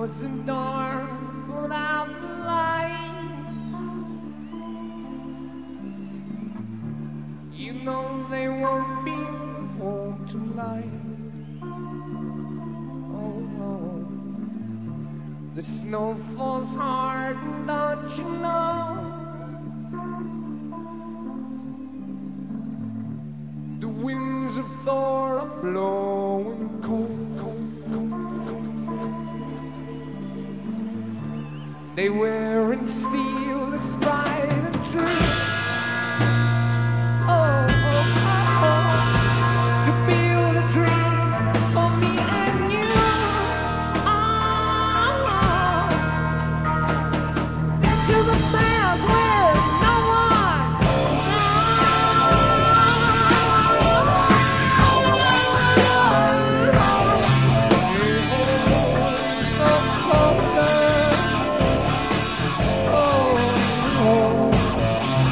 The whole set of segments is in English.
so dark, but I'm lying. You know they won't be home tonight. Oh no, the snow falls hard, don't you know? The winds of Thor are blowing cold, cold, cold, cold. They wearing steel that's bright and true. Oh, oh, oh, oh, to build a dream for me and you. Oh, oh, to the land where no one. Oh,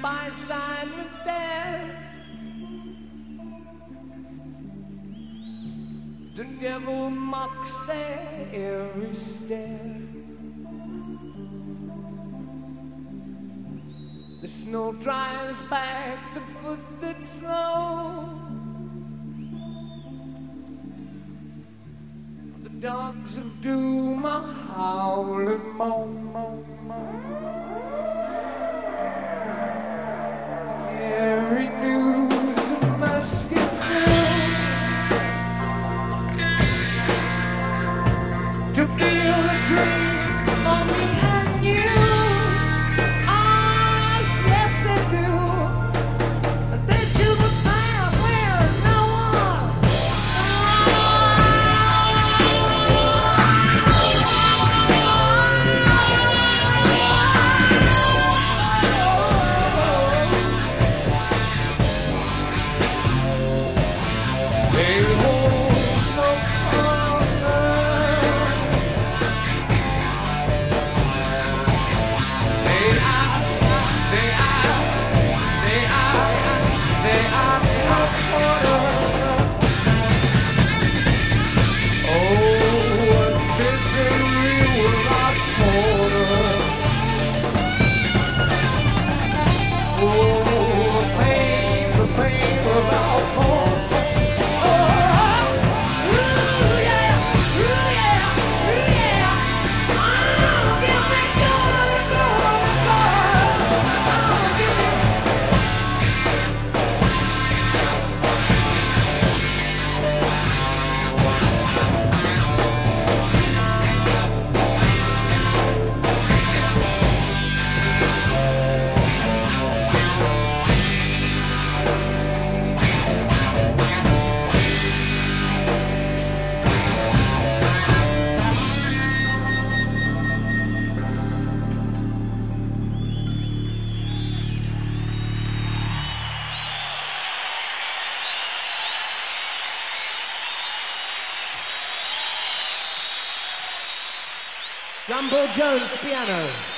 by side with death. The devil mocks their every step. The snow drives back the foot that's slow. The dogs of doom are howling, moan, moan, moan. Every news of muskets to build a dream for me and you. Ah, yes they do. They choose a path where no one. They hold no power. They ask supporter. Oh, what misery will I corner? Oh, the pain without hope. Oh, ooh, yeah, ooh, yeah, ooh, yeah. Oh, give me good, good, good. Oh, give me. Rumble Jones, piano.